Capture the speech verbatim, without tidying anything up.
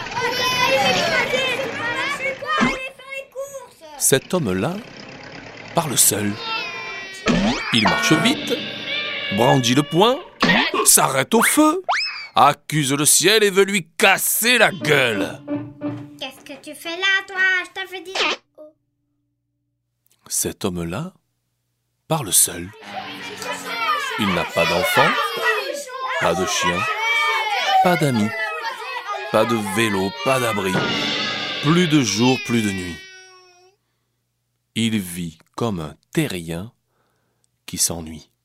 Cet homme-là parle seul. Il marche vite, brandit le poing, s'arrête au feu, accuse le ciel et veut lui casser la gueule. Qu'est-ce que tu fais là, toi? Je t'avais dit... Cet homme-là parle seul. Il n'a pas d'enfant, pas de chien, pas d'amis, pas de vélo, pas d'abri. Plus de jour, plus de nuit. Il vit comme un terrien qui s'ennuie.